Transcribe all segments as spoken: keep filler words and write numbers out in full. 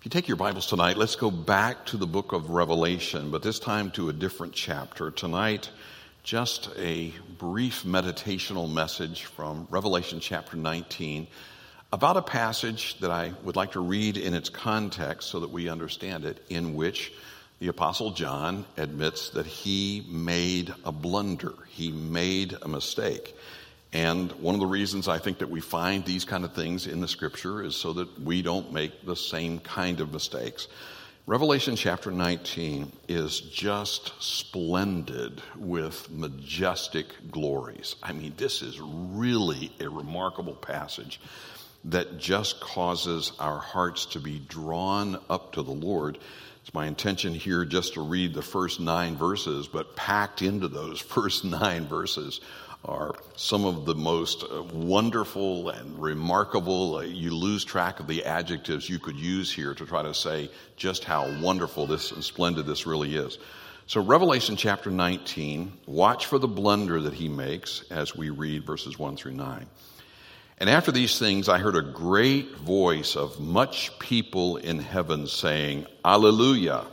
If you take your Bibles tonight, let's go back to the book of Revelation, but this time to a different chapter. Tonight, just a brief meditational message from Revelation chapter nineteen about a passage that I would like to read in its context so that we understand it, in which the Apostle John admits that he made a blunder. He made a mistake. And one of the reasons I think that we find these kind of things in the Scripture is so that we don't make the same kind of mistakes. Revelation chapter nineteen is just splendid with majestic glories. I mean, this is really a remarkable passage that just causes our hearts to be drawn up to the Lord. It's my intention here just to read the first nine verses, but packed into those first nine verses are some of the most uh, wonderful and remarkable. Uh, you lose track of the adjectives you could use here to try to say just how wonderful this and splendid this really is. So Revelation chapter nineteen, watch for the blunder that he makes as we read verses one through nine. And after these things, I heard a great voice of much people in heaven saying, Alleluia!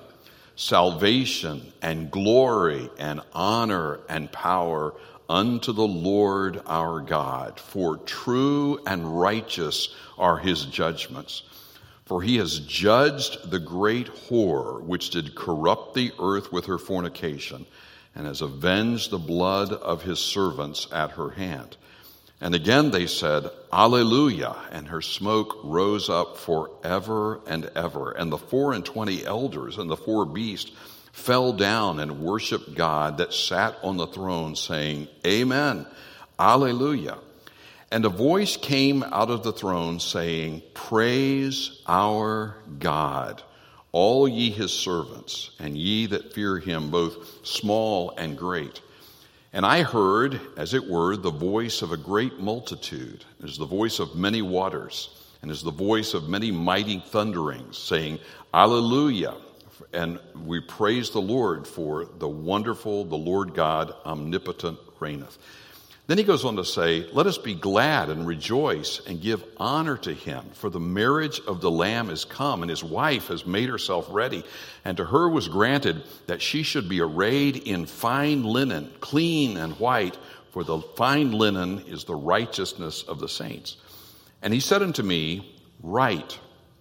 Salvation and glory and honor and power unto the Lord our God, for true and righteous are his judgments. For he has judged the great whore, which did corrupt the earth with her fornication, and has avenged the blood of his servants at her hand. And again they said, Alleluia, and her smoke rose up forever and ever. And the four and twenty elders and the four beasts fell down and worshiped God that sat on the throne, saying, Amen, Alleluia. And a voice came out of the throne saying, Praise our God, all ye his servants, and ye that fear him, both small and great. And I heard, as it were, the voice of a great multitude, as the voice of many waters, and as the voice of many mighty thunderings, saying, Alleluia. And we praise the Lord, for the wonderful, the Lord God omnipotent reigneth. Then he goes on to say, Let us be glad and rejoice and give honor to him, for the marriage of the Lamb is come, and his wife has made herself ready. And to her was granted that she should be arrayed in fine linen, clean and white, for the fine linen is the righteousness of the saints. And he said unto me, Write,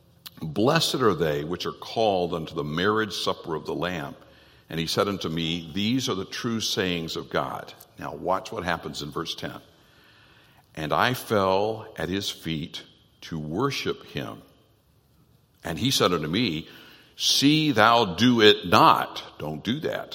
Blessed are they which are called unto the marriage supper of the Lamb. And he said unto me, These are the true sayings of God. Now watch what happens in verse ten. And I fell at his feet to worship him. And he said unto me, See thou do it not. Don't do that.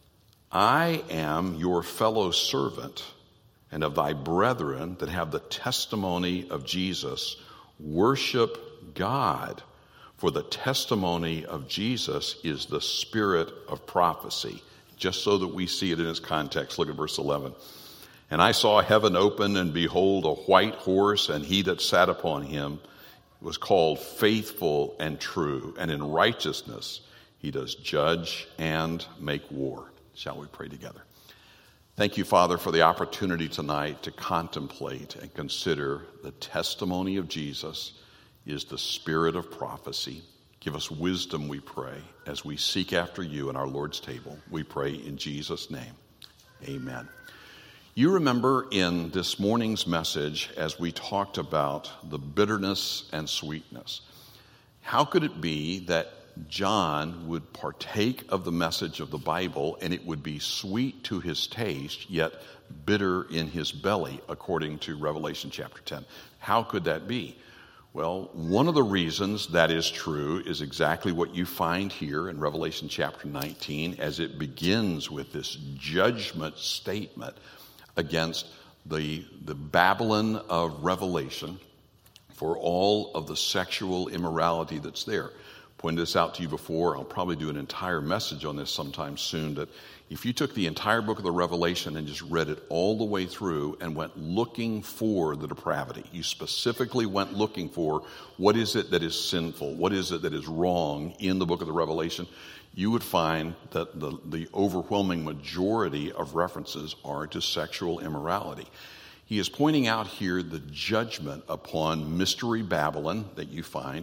I am your fellow servant and of thy brethren that have the testimony of Jesus. Worship God. For the testimony of Jesus is the spirit of prophecy. Just so that we see it in its context, look at verse eleven. And I saw heaven open, and behold, a white horse, and he that sat upon him was called Faithful and True, and in righteousness he does judge and make war. Shall we pray together? Thank you, Father, for the opportunity tonight to contemplate and consider the testimony of Jesus is the spirit of prophecy. Give us wisdom, we pray, as we seek after you in our Lord's table. We pray in Jesus' name. Amen. You remember in this morning's message, as we talked about the bitterness and sweetness, how could it be that John would partake of the message of the Bible and it would be sweet to his taste, yet bitter in his belly, according to Revelation chapter ten? How could that be? Well, one of the reasons that is true is exactly what you find here in Revelation chapter nineteen, as it begins with this judgment statement against the, the Babylon of Revelation for all of the sexual immorality that's there. Pointed this out to you before. I'll probably do an entire message on this sometime soon, that if you took the entire book of the Revelation and just read it all the way through and went looking for the depravity, you specifically went looking for what is it that is sinful, what is it that is wrong in the book of the Revelation, you would find that the, the overwhelming majority of references are to sexual immorality. He is pointing out here the judgment upon Mystery Babylon that you find,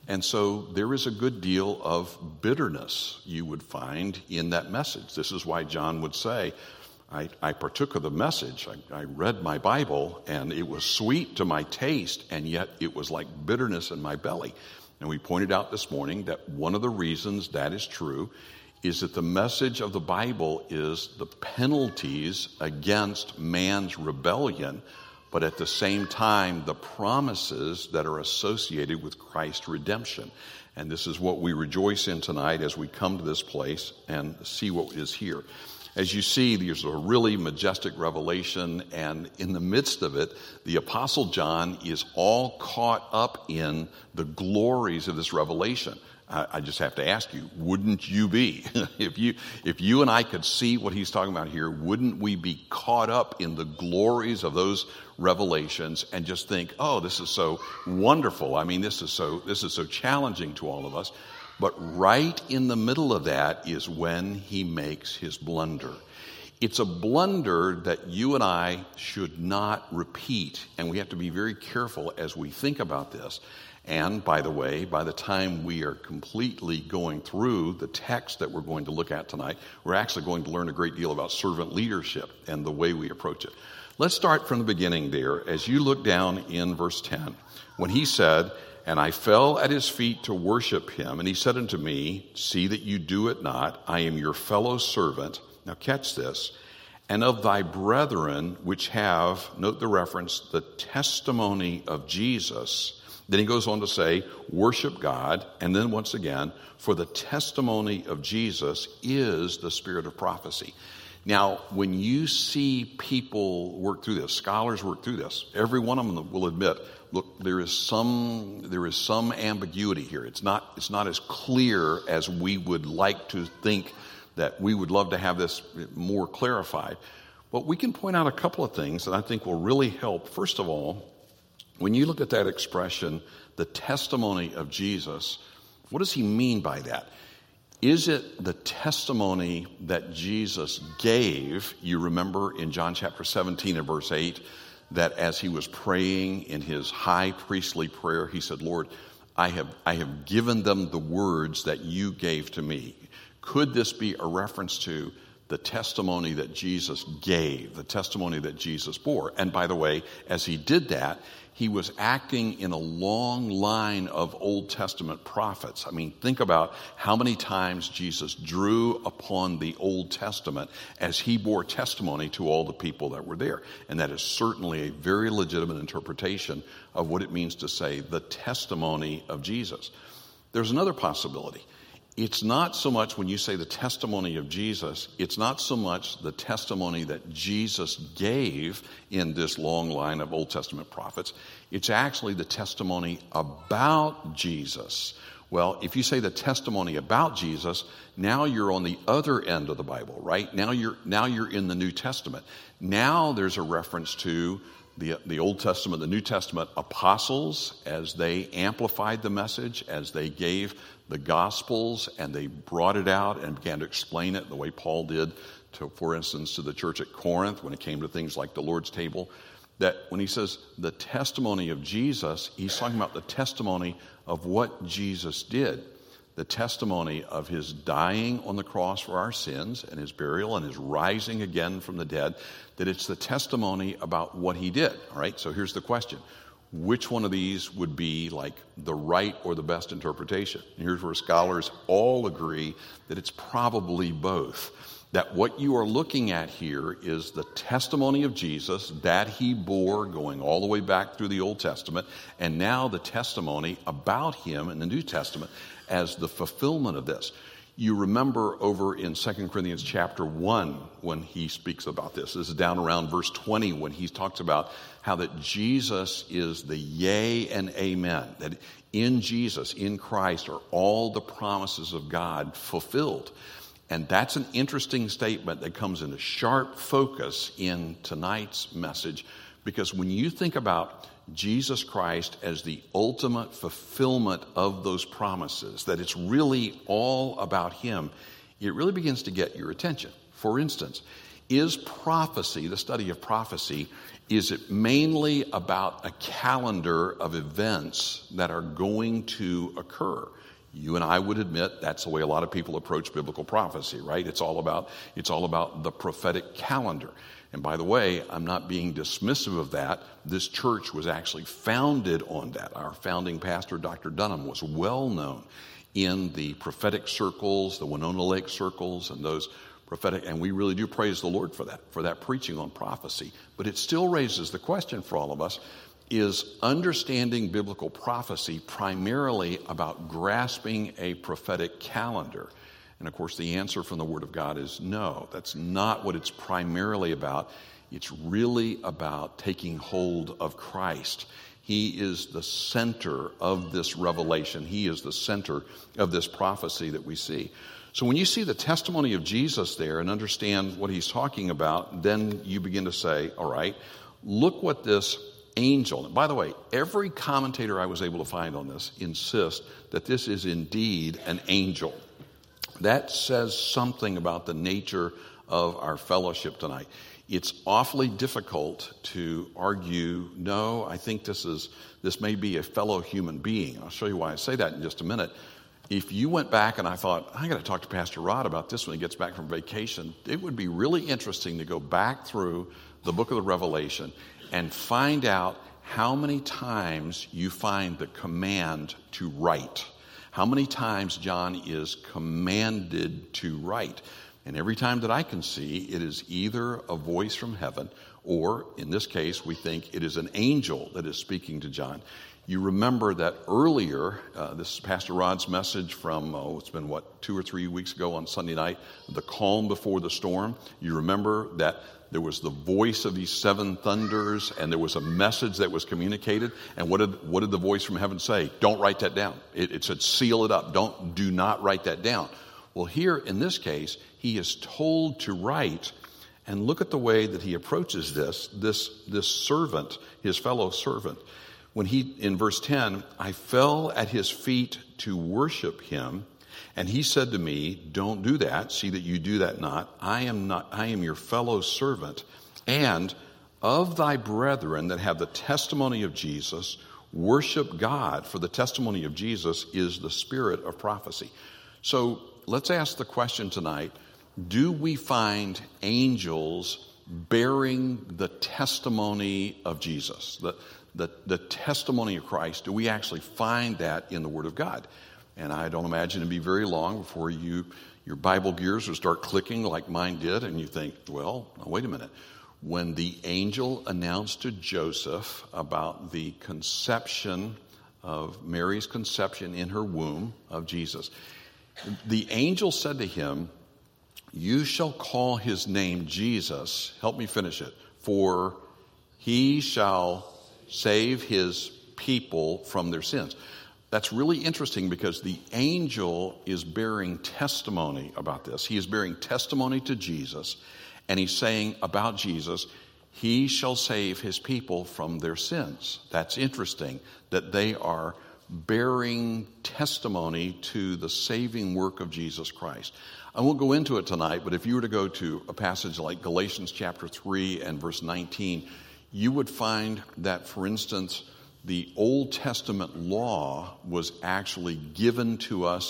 And so there is a good deal of bitterness you would find in that message. This is why John would say, I, I partook of the message. I, I read my Bible, and it was sweet to my taste, and yet it was like bitterness in my belly. And we pointed out this morning that one of the reasons that is true is that the message of the Bible is the penalties against man's rebellion, but at the same time, the promises that are associated with Christ's redemption. And this is what we rejoice in tonight as we come to this place and see what is here. As you see, there's a really majestic revelation, and in the midst of it, the Apostle John is all caught up in the glories of this revelation. I just have to ask you, wouldn't you be? if you if you and I could see what he's talking about here, wouldn't we be caught up in the glories of those revelations and just think, oh, this is so wonderful. I mean, this is so this is so challenging to all of us. But right in the middle of that is when he makes his blunder. It's a blunder that you and I should not repeat, and we have to be very careful as we think about this. And, by the way, by the time we are completely going through the text that we're going to look at tonight, we're actually going to learn a great deal about servant leadership and the way we approach it. Let's start from the beginning there. As you look down in verse ten, when he said, "And I fell at his feet to worship him, and he said unto me, See that you do it not. I am your fellow servant." Now catch this. "And of thy brethren which have," note the reference, "the testimony of Jesus." Then he goes on to say, worship God. And then once again, for the testimony of Jesus is the spirit of prophecy. Now, when you see people work through this, scholars work through this, every one of them will admit, look, there is some there is some ambiguity here. It's not it's not as clear as we would like to think that we would love to have this more clarified. But we can point out a couple of things that I think will really help. First of all, when you look at that expression, the testimony of Jesus, what does he mean by that? Is it the testimony that Jesus gave? You remember in John chapter seventeen and verse eight, that as he was praying in his high priestly prayer, he said, Lord, I have, I have given them the words that you gave to me. Could this be a reference to the testimony that Jesus gave, the testimony that Jesus bore? And by the way, as he did that, he was acting in a long line of Old Testament prophets. I mean, think about how many times Jesus drew upon the Old Testament as he bore testimony to all the people that were there. And that is certainly a very legitimate interpretation of what it means to say the testimony of Jesus. There's another possibility. It's not so much when you say the testimony of Jesus, it's not so much the testimony that Jesus gave in this long line of Old Testament prophets. It's actually the testimony about Jesus. Well, if you say the testimony about Jesus, now you're on the other end of the Bible, right? Now you're now you're in the New Testament. Now there's a reference to the, the Old Testament, the New Testament apostles as they amplified the message, as they gave the Gospels and they brought it out and began to explain it the way Paul did, to, for instance, to the church at Corinth when it came to things like the Lord's table. That when he says the testimony of Jesus, he's talking about the testimony of what Jesus did. The testimony of his dying on the cross for our sins and his burial and his rising again from the dead. That it's the testimony about what he did. All right, so here's the question. Which one of these would be like the right or the best interpretation? And here's where scholars all agree that it's probably both. That what you are looking at here is the testimony of Jesus that he bore going all the way back through the Old Testament, and now the testimony about him in the New Testament as the fulfillment of this. You remember over in Second Corinthians chapter one when he speaks about this. This is down around verse twenty when he talks about how that Jesus is the yea and amen. That in Jesus, in Christ, are all the promises of God fulfilled. And that's an interesting statement that comes into sharp focus in tonight's message, because when you think about Jesus Christ as the ultimate fulfillment of those promises, that it's really all about him, it really begins to get your attention. For instance, Is prophecy, the study of prophecy, is it mainly about a calendar of events that are going to occur? You and I would admit that's the way a lot of people approach biblical prophecy, right? It's all about, it's all about the prophetic calendar. And by the way, I'm not being dismissive of that. This church was actually founded on that. Our founding pastor, Doctor Dunham, was well known in the prophetic circles, the Winona Lake circles, and those prophetic, and we really do praise the Lord for that, for that preaching on prophecy. But it still raises the question for all of us, is understanding biblical prophecy primarily about grasping a prophetic calendar? And of course, the answer from the Word of God is no. That's not what it's primarily about. It's really about taking hold of Christ. He is the center of this revelation. He is the center of this prophecy that we see. So when you see the testimony of Jesus there and understand what he's talking about, then you begin to say, all right, look what this angel, and by the way, every commentator I was able to find on this insists that this is indeed an angel. That says something about the nature of our fellowship tonight. It's awfully difficult to argue, no, I think this is this may be a fellow human being. I'll show you why I say that in just a minute. If you went back and I thought, I got to talk to Pastor Rod about this when he gets back from vacation, it would be really interesting to go back through the book of the Revelation and find out how many times you find the command to write. How many times John is commanded to write. And every time that I can see, it is either a voice from heaven, or in this case, we think it is an angel that is speaking to John. You remember that earlier, uh, this is Pastor Rod's message from, oh, it's been what, two or three weeks ago on Sunday night, the calm before the storm. You remember that there was the voice of these seven thunders, and there was a message that was communicated. And what did what did the voice from heaven say? Don't write that down. It, it said, seal it up. Don't do not write that down. Well, here in this case, he is told to write. And look at the way that he approaches this, this, this servant, his fellow servant. When he, in verse ten, I fell at his feet to worship him, and he said to me, don't do that. See that you do that not. I am not, I am your fellow servant, and of thy brethren that have the testimony of Jesus, worship God, for the testimony of Jesus is the spirit of prophecy. So let's ask the question tonight, do we find angels bearing the testimony of Jesus? The, the, the testimony of Christ, do we actually find that in the Word of God? And I don't imagine it'd be very long before you your Bible gears will start clicking like mine did, and you think, well, wait a minute. When the angel announced to Joseph about the conception of Mary's conception in her womb of Jesus, the angel said to him, you shall call his name Jesus. Help me finish it. For he shall save his people from their sins. That's really interesting because the angel is bearing testimony about this. He is bearing testimony to Jesus, and he's saying about Jesus, he shall save his people from their sins. That's interesting that they are bearing testimony to the saving work of Jesus Christ. I won't go into it tonight, but if you were to go to a passage like Galatians chapter three and verse nineteen, you would find that, for instance, the Old Testament law was actually given to us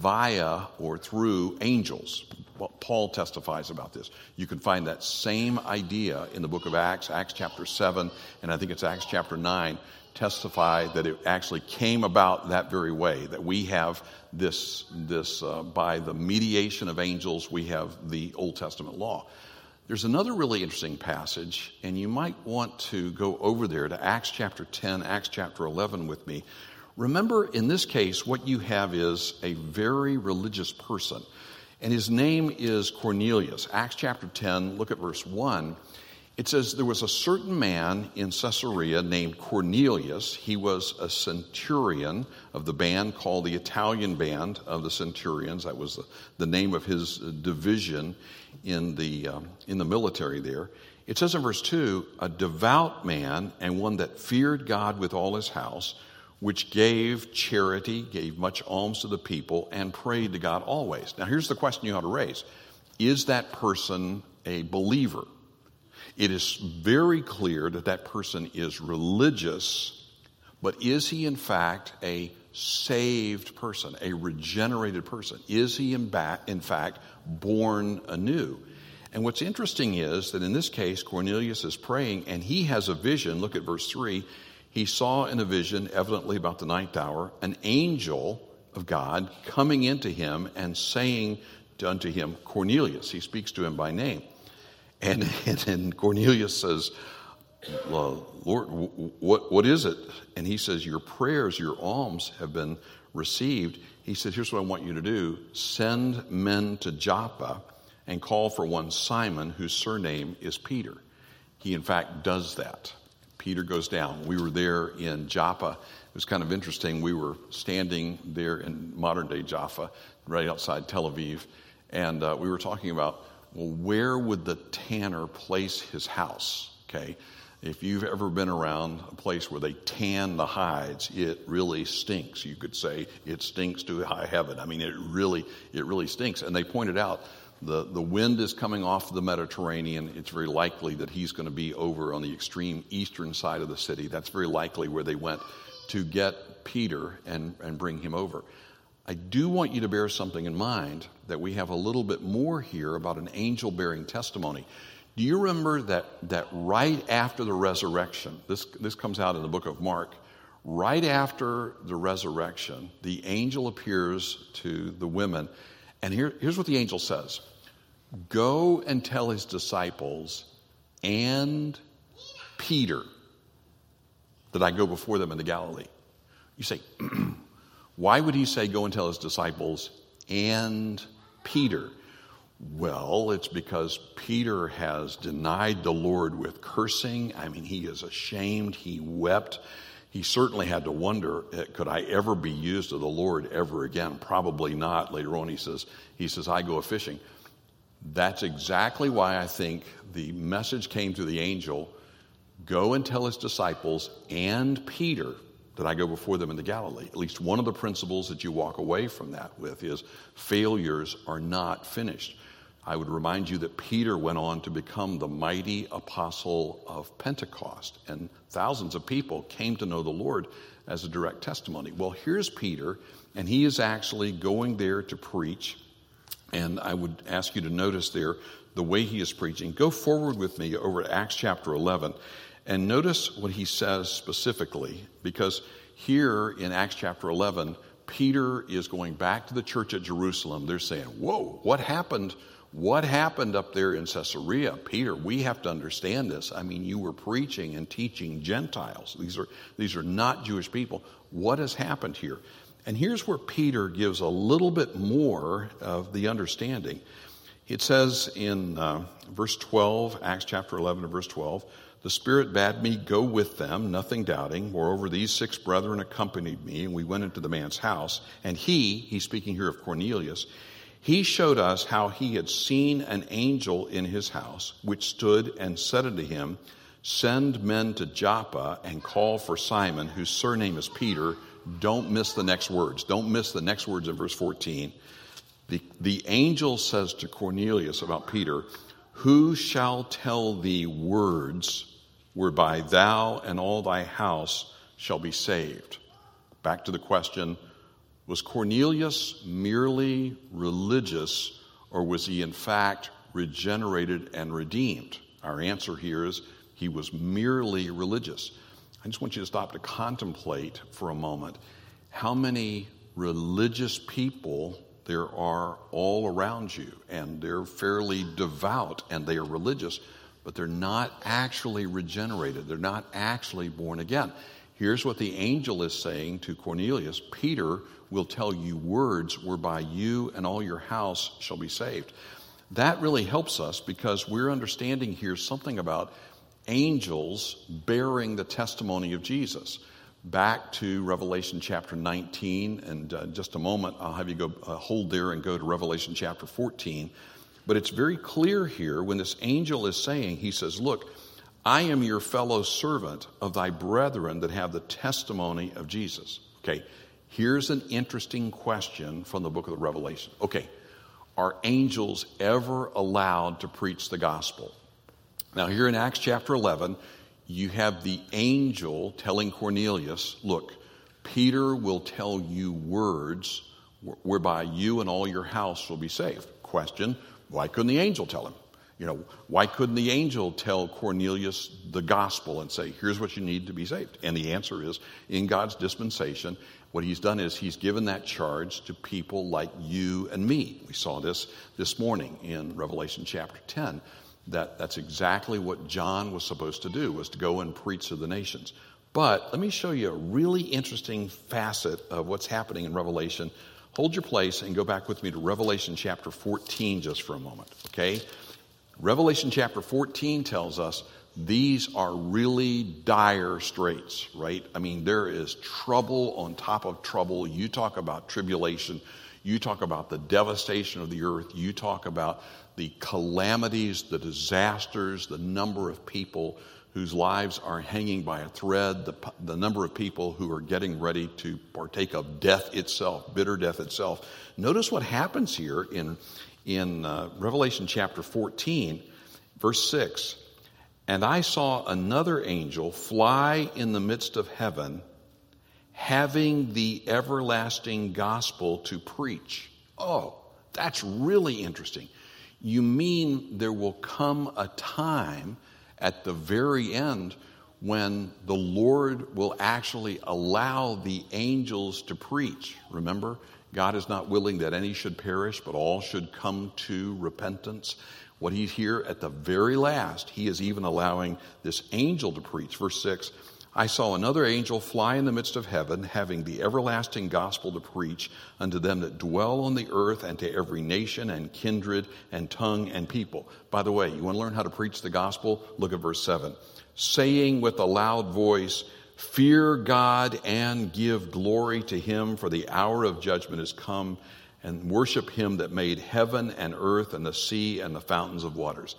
via or through angels. Paul testifies about this. You can find that same idea in the book of Acts, Acts chapter seven, and I think it's Acts chapter nine, testify that it actually came about that very way, that we have this, this uh, by the mediation of angels, we have the Old Testament law. There's another really interesting passage, and you might want to go over there to Acts chapter ten, Acts chapter eleven with me. Remember, in this case, what you have is a very religious person, and his name is Cornelius. Acts chapter ten, look at verse one. It says, there was a certain man in Caesarea named Cornelius. He was a centurion of the band called the Italian Band of the Centurions. That was the, the name of his division in the um, in the military there. It says in verse two, a devout man and one that feared God with all his house, which gave charity, gave much alms to the people, and prayed to God always. Now here's the question you ought to raise. Is that person a believer. It is very clear that that person is religious, but is he in fact a saved person, a regenerated person? Is he in, ba- in fact born anew? And what's interesting is that in this case, Cornelius is praying and he has a vision. Look at verse three. He saw in a vision, evidently about the ninth hour, an angel of God coming into him and saying unto him, Cornelius. He speaks to him by name. And, and, and Cornelius says, Lord, what, what is it? And he says, your prayers, your alms have been received. He said, here's what I want you to do. Send men to Joppa and call for one Simon, whose surname is Peter. He, in fact, does that. Peter goes down. We were there in Joppa. It was kind of interesting. We were standing there in modern-day Jaffa, right outside Tel Aviv, and uh, we were talking about, well, where would the tanner place his house? Okay, if you've ever been around a place where they tan the hides, it really stinks. You could say it stinks to high heaven. I mean, it really, it really stinks. And they pointed out the, the wind is coming off the Mediterranean. It's very likely that he's going to be over on the extreme eastern side of the city. That's very likely where they went to get Peter and, and bring him over. I do want you to bear something in mind, that we have a little bit more here about an angel bearing testimony. Do you remember that, that right after the resurrection, this, this comes out in the book of Mark, right after the resurrection, the angel appears to the women, and here, here's what the angel says. Go and tell his disciples and Peter that I go before them into Galilee. You say, why would he say go and tell his disciples and Peter? Well, it's because Peter has denied the Lord with cursing. I mean, he is ashamed. He wept. He certainly had to wonder, could I ever be used of the Lord ever again? Probably not. Later on, he says, he says, I go a-fishing. That's exactly why I think the message came to the angel, go and tell his disciples and Peter that I go before them into Galilee. At least one of the principles that you walk away from that with is failures are not finished. I would remind you that Peter went on to become the mighty apostle of Pentecost, and thousands of people came to know the Lord as a direct testimony. Well, here's Peter, and he is actually going there to preach, and I would ask you to notice there the way he is preaching. Go forward with me over to Acts chapter eleven, and notice what he says specifically, because here in Acts chapter eleven, Peter is going back to the church at Jerusalem. They're saying, whoa, what happened? What happened up there in Caesarea? Peter, we have to understand this. I mean, you were preaching and teaching Gentiles. These are, these are not Jewish people. What has happened here? And here's where Peter gives a little bit more of the understanding. It says in uh, verse twelve, Acts chapter eleven and verse twelve, the Spirit bade me go with them, nothing doubting. Moreover, these six brethren accompanied me, and we went into the man's house. And he, he's speaking here of Cornelius, he showed us how he had seen an angel in his house, which stood and said unto him, send men to Joppa and call for Simon, whose surname is Peter. Don't miss the next words. Don't miss the next words in verse fourteen. The, the angel says to Cornelius about Peter, who shall tell thee words whereby thou and all thy house shall be saved? Back to the question, was Cornelius merely religious, or was he in fact regenerated and redeemed? Our answer here is he was merely religious. I just want you to stop to contemplate for a moment how many religious people there are all around you, and they're fairly devout and they are religious, but they're not actually regenerated. They're not actually born again. Here's what the angel is saying to Cornelius. Peter will tell you words whereby you and all your house shall be saved. That really helps us because we're understanding here something about angels bearing the testimony of Jesus. Back to Revelation chapter nineteen, and uh, just a moment I'll have you go uh, hold there and go to Revelation chapter fourteen. But it's very clear here when this angel is saying, he says, look, I am your fellow servant of thy brethren that have the testimony of Jesus. Okay, here's an interesting question from the book of the Revelation. Okay, are angels ever allowed to preach the gospel? Now, here in Acts chapter eleven, you have the angel telling Cornelius, look, Peter will tell you words whereby you and all your house will be saved. Question, why couldn't the angel tell him? You know, why couldn't the angel tell Cornelius the gospel and say, here's what you need to be saved? And the answer is, in God's dispensation, what he's done is he's given that charge to people like you and me. We saw this this morning in Revelation chapter ten. That that's exactly what John was supposed to do, was to go and preach to the nations. But let me show you a really interesting facet of what's happening in Revelation. Hold your place and go back with me to Revelation chapter fourteen just for a moment, okay? Revelation chapter fourteen tells us these are really dire straits, right? I mean, there is trouble on top of trouble. You talk about tribulation. You talk about the devastation of the earth. You talk about the calamities, the disasters, the number of people whose lives are hanging by a thread, the, the number of people who are getting ready to partake of death itself, bitter death itself. Notice what happens here in, in uh, Revelation chapter fourteen, verse six. And I saw another angel fly in the midst of heaven, having the everlasting gospel to preach. Oh, that's really interesting. You mean there will come a time at the very end when the Lord will actually allow the angels to preach? Remember, God is not willing that any should perish, but all should come to repentance. What he's here at the very last, he is even allowing this angel to preach. Verse six, I saw another angel fly in the midst of heaven, having the everlasting gospel to preach unto them that dwell on the earth, and to every nation and kindred and tongue and people. By the way, you want to learn how to preach the gospel? Look at verse seven. Saying with a loud voice, fear God and give glory to him, for the hour of judgment is come, and worship him that made heaven and earth and the sea and the fountains of waters.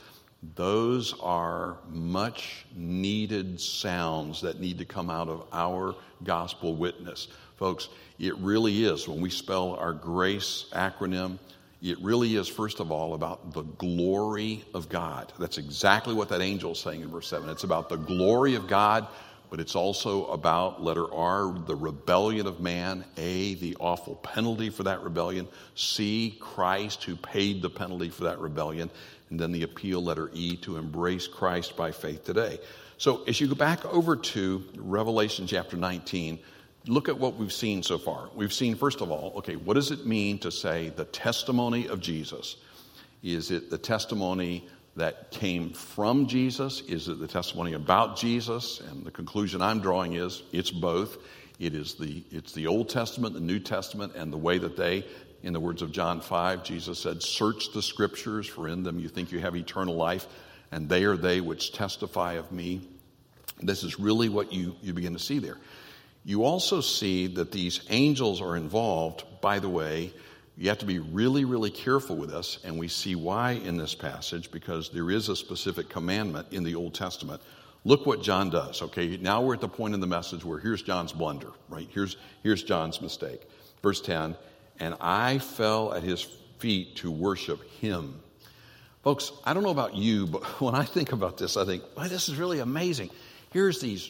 Those are much needed sounds that need to come out of our gospel witness. Folks, it really is, when we spell our GRACE acronym, it really is, first of all, about the glory of God. That's exactly what that angel is saying in verse seven. It's about the glory of God, but it's also about, letter R, the rebellion of man, A, the awful penalty for that rebellion, C, Christ who paid the penalty for that rebellion, and then the appeal, letter E, to embrace Christ by faith today. So as you go back over to Revelation chapter nineteen, look at what we've seen so far. We've seen, first of all, okay, what does it mean to say the testimony of Jesus? Is it the testimony that came from Jesus? Is it the testimony about Jesus? And the conclusion I'm drawing is it's both. It is the, it's the Old Testament, the New Testament, and the way that they, in the words of John five, Jesus said, search the scriptures, for in them you think you have eternal life, and they are they which testify of me. This is really what you, you begin to see there. You also see that these angels are involved. By the way, you have to be really, really careful with this, and we see why in this passage, because there is a specific commandment in the Old Testament. Look what John does, okay? Now we're at the point in the message where here's John's blunder, right? Here's, here's John's mistake. Verse ten, and I fell at his feet to worship him. Folks, I don't know about you, but when I think about this, I think, well, this is really amazing. Here's these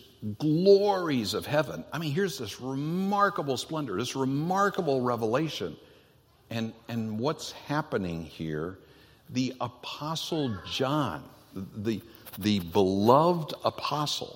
glories of heaven. I mean, here's this remarkable splendor, this remarkable revelation. And, and what's happening here? The Apostle John, the, the beloved apostle,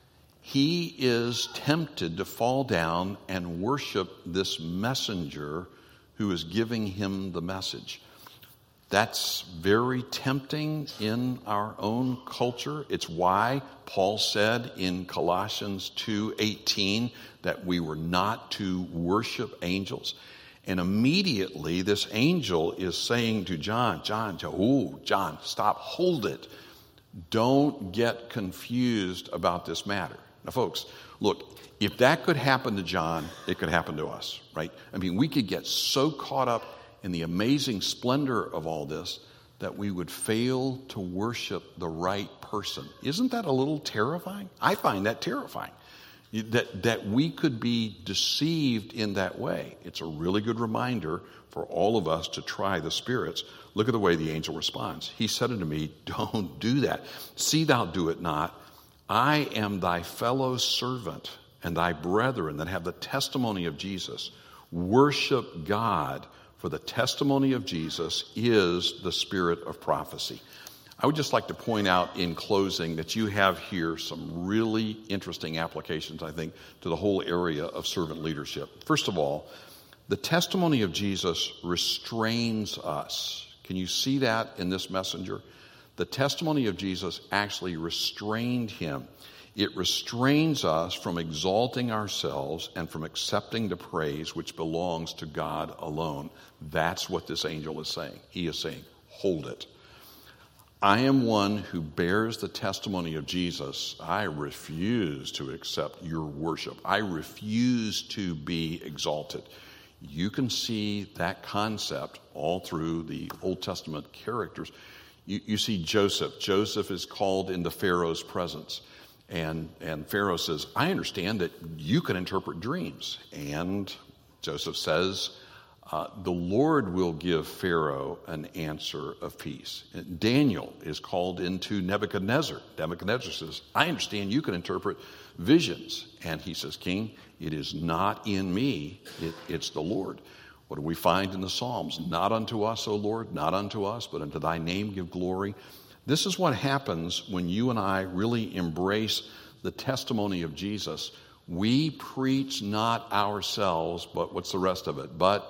he is tempted to fall down and worship this messenger who is giving him the message. That's very tempting in our own culture. It's why Paul said in Colossians two eighteen that we were not to worship angels. And immediately this angel is saying to John, John, oh, John, stop, hold it. Don't get confused about this matter. Now, folks, look, if that could happen to John, it could happen to us, right? I mean, we could get so caught up in the amazing splendor of all this that we would fail to worship the right person. Isn't that a little terrifying? I find that terrifying. That, that we could be deceived in that way. It's a really good reminder for all of us to try the spirits. Look at the way the angel responds. He said unto me, don't do that. See thou do it not. I am thy fellow servant and thy brethren that have the testimony of Jesus. Worship God, for the testimony of Jesus is the spirit of prophecy. I would just like to point out in closing that you have here some really interesting applications, I think, to the whole area of servant leadership. First of all, the testimony of Jesus restrains us. Can you see that in this messenger? The testimony of Jesus actually restrained him. It restrains us from exalting ourselves and from accepting the praise which belongs to God alone. That's what this angel is saying. He is saying, hold it. I am one who bears the testimony of Jesus. I refuse to accept your worship. I refuse to be exalted. You can see that concept all through the Old Testament characters. You, you see Joseph. Joseph is called into Pharaoh's presence. And, and Pharaoh says, I understand that you can interpret dreams. And Joseph says, Uh, the Lord will give Pharaoh an answer of peace. Daniel is called into Nebuchadnezzar. Nebuchadnezzar says, I understand you can interpret visions. And he says, King, it is not in me, it, it's the Lord. What do we find in the Psalms? Not unto us, O Lord, not unto us, but unto thy name give glory. This is what happens when you and I really embrace the testimony of Jesus. We preach not ourselves, but what's the rest of it? But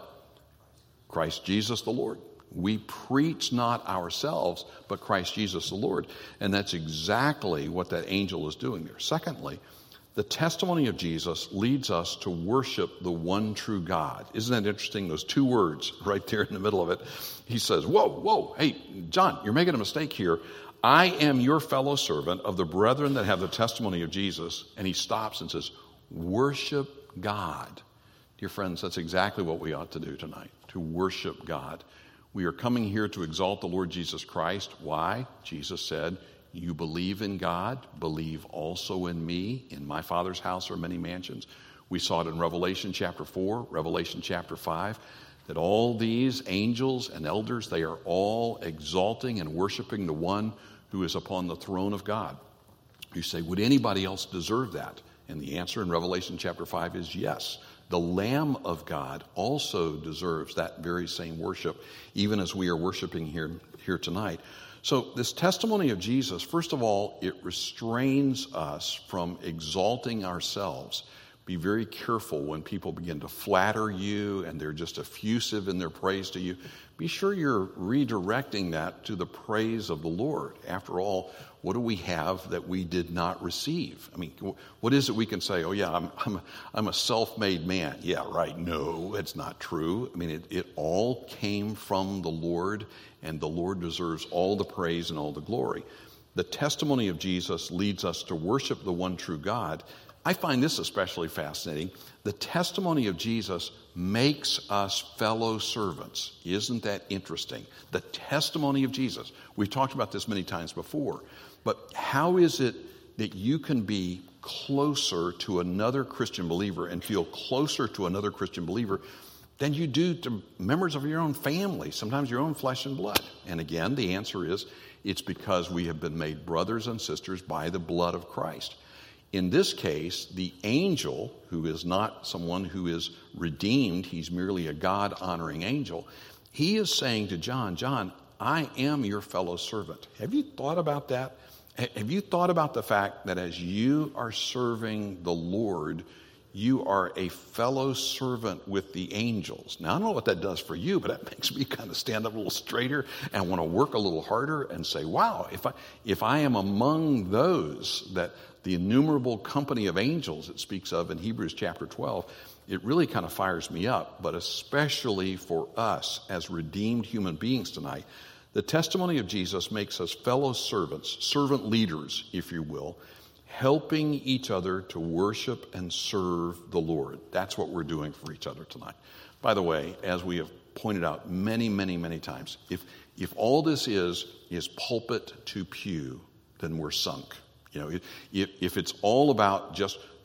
Christ Jesus the Lord. We preach not ourselves, but Christ Jesus the Lord. And that's exactly what that angel is doing there. Secondly, the testimony of Jesus leads us to worship the one true God. Isn't that interesting? Those two words right there in the middle of it. He says, whoa, whoa, hey, John, you're making a mistake here. I am your fellow servant of the brethren that have the testimony of Jesus. And he stops and says, worship God. Dear friends, that's exactly what we ought to do tonight, to worship God. We are coming here to exalt the Lord Jesus Christ. Why? Jesus said, you believe in God, believe also in me. In my Father's house are many mansions. We saw it in Revelation chapter four, Revelation chapter five, that all these angels and elders, they are all exalting and worshiping the one who is upon the throne of God. You say, would anybody else deserve that? And the answer in Revelation chapter five is yes. The Lamb of God also deserves that very same worship, even as we are worshiping here, here tonight. So this testimony of Jesus, first of all, it restrains us from exalting ourselves. Be very careful when people begin to flatter you and they're just effusive in their praise to you. Be sure you're redirecting that to the praise of the Lord. After all, what do we have that we did not receive? I mean, what is it we can say, oh yeah, I'm, I'm, I'm a self-made man. Yeah, right. No, it's not true. I mean, it, it all came from the Lord, and the Lord deserves all the praise and all the glory. The testimony of Jesus leads us to worship the one true God. I find this especially fascinating. The testimony of Jesus makes us fellow servants. Isn't that interesting? The testimony of Jesus. We've talked about this many times before. But how is it that you can be closer to another Christian believer and feel closer to another Christian believer than you do to members of your own family, sometimes your own flesh and blood? And again, the answer is it's because we have been made brothers and sisters by the blood of Christ. In this case, the angel, who is not someone who is redeemed, he's merely a God-honoring angel, he is saying to John, John, I am your fellow servant. Have you thought about that? Have you thought about the fact that as you are serving the Lord, you are a fellow servant with the angels? Now, I don't know what that does for you, but that makes me kind of stand up a little straighter and want to work a little harder and say, wow, if I, if I am among those that the innumerable company of angels it speaks of in Hebrews chapter twelve, it really kind of fires me up, but especially for us as redeemed human beings tonight. The testimony of Jesus makes us fellow servants, servant leaders, if you will, helping each other to worship and serve the Lord. That's what we're doing for each other tonight. By the way, as we have pointed out many, many, many times, if if all this is is pulpit to pew, then we're sunk. You know, if if it's all about just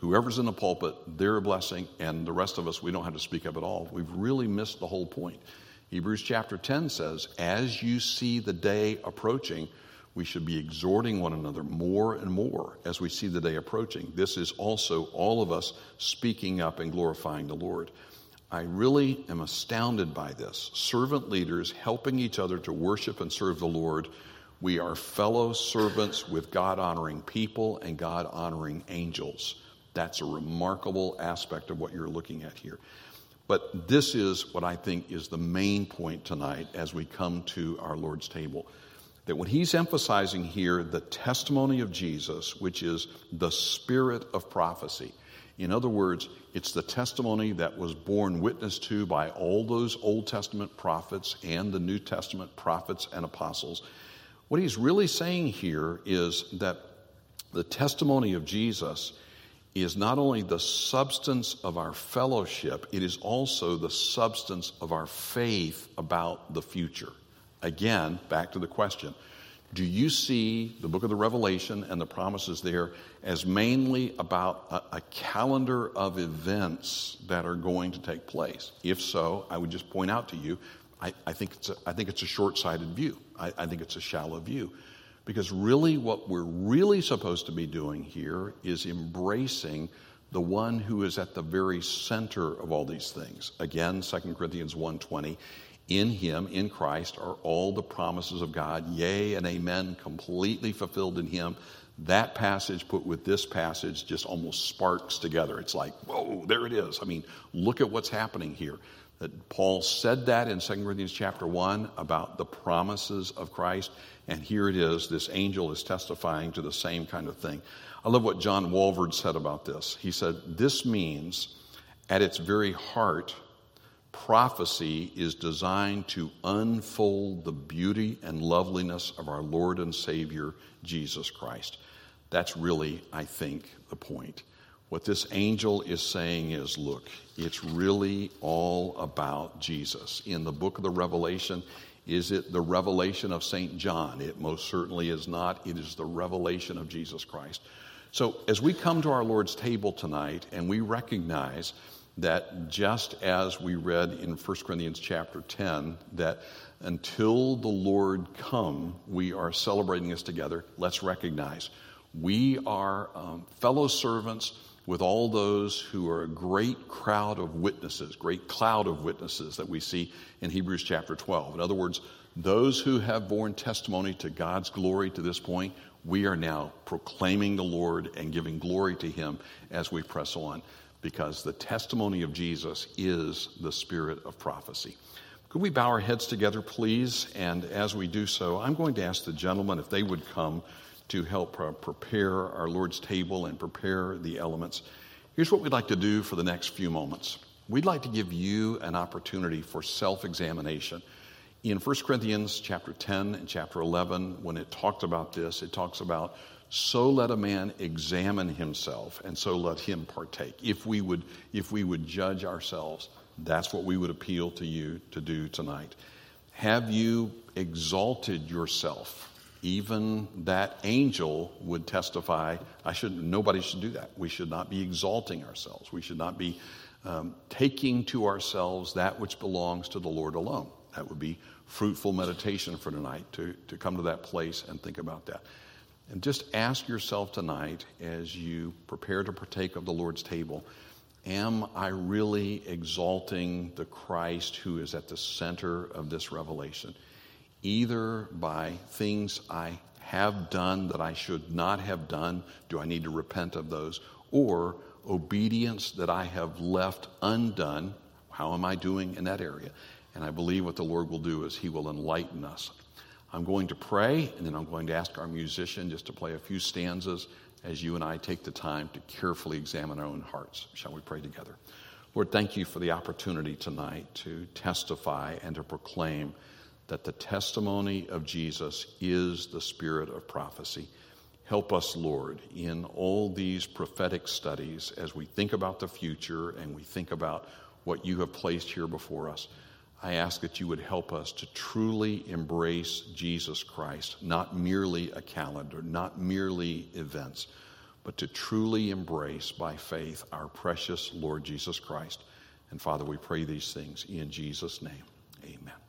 whoever's in the pulpit, they're a blessing, and the rest of us, we don't have to speak up at all. We've really missed the whole point. Hebrews chapter ten says, as you see the day approaching, we should be exhorting one another more and more as we see the day approaching. This is also all of us speaking up and glorifying the Lord. I really am astounded by this. Servant leaders helping each other to worship and serve the Lord. We are fellow servants with God-honoring people and God-honoring angels. That's a remarkable aspect of what you're looking at here. But this is what I think is the main point tonight as we come to our Lord's table. That when he's emphasizing here the testimony of Jesus, which is the spirit of prophecy. In other words, it's the testimony that was borne witness to by all those Old Testament prophets and the New Testament prophets and apostles. What he's really saying here is that the testimony of Jesus is not only the substance of our fellowship, it is also the substance of our faith about the future. Again, back to the question, do you see the book of the Revelation and the promises there as mainly about a, a calendar of events that are going to take place? If so, I would just point out to you, I, I think it's a, I think it's a short-sighted view. I, I think it's a shallow view. Because really what we're really supposed to be doing here is embracing the one who is at the very center of all these things. Again, Second Corinthians one twenty, in him, in Christ, are all the promises of God, yea and amen, completely fulfilled in him. That passage put with this passage just almost sparks together. It's like, whoa, there it is. I mean, look at what's happening here. That Paul said that in Second Corinthians chapter one about the promises of Christ, and here it is, this angel is testifying to the same kind of thing. I love what John Walvoord said about this. He said, this means at its very heart, prophecy is designed to unfold the beauty and loveliness of our Lord and Savior, Jesus Christ. That's really, I think, the point. What this angel is saying is, look, it's really all about Jesus. In the book of the Revelation, is it the revelation of Saint John? It most certainly is not. It is the revelation of Jesus Christ. So as we come to our Lord's table tonight and we recognize that just as we read in First Corinthians chapter ten, that until the Lord come, we are celebrating this together, let's recognize we are um, fellow servants with all those who are a great crowd of witnesses, great cloud of witnesses that we see in Hebrews chapter twelve. In other words, those who have borne testimony to God's glory to this point, we are now proclaiming the Lord and giving glory to him as we press on, because the testimony of Jesus is the spirit of prophecy. Could we bow our heads together, please? And as we do so, I'm going to ask the gentlemen if they would come to help uh, prepare our Lord's table and prepare the elements. Here's what we'd like to do for the next few moments. We'd like to give you an opportunity for self-examination. In First Corinthians chapter ten and chapter eleven, when it talked about this, it talks about, so let a man examine himself, and so let him partake. If we would, if we would judge ourselves, that's what we would appeal to you to do tonight. Have you exalted yourself? Even that angel would testify, I shouldn't, nobody should do that. We should not be exalting ourselves. We should not be um, taking to ourselves that which belongs to the Lord alone. That would be fruitful meditation for tonight, to, to come to that place and think about that. And just ask yourself tonight, as you prepare to partake of the Lord's table, am I really exalting the Christ who is at the center of this revelation? Either by things I have done that I should not have done, do I need to repent of those? Or obedience that I have left undone, how am I doing in that area? And I believe what the Lord will do is he will enlighten us. I'm going to pray, and then I'm going to ask our musician just to play a few stanzas as you and I take the time to carefully examine our own hearts. Shall we pray together? Lord, thank you for the opportunity tonight to testify and to proclaim that the testimony of Jesus is the spirit of prophecy. Help us, Lord, in all these prophetic studies as we think about the future and we think about what you have placed here before us. I ask that you would help us to truly embrace Jesus Christ, not merely a calendar, not merely events, but to truly embrace by faith our precious Lord Jesus Christ. And Father, we pray these things in Jesus' name. Amen.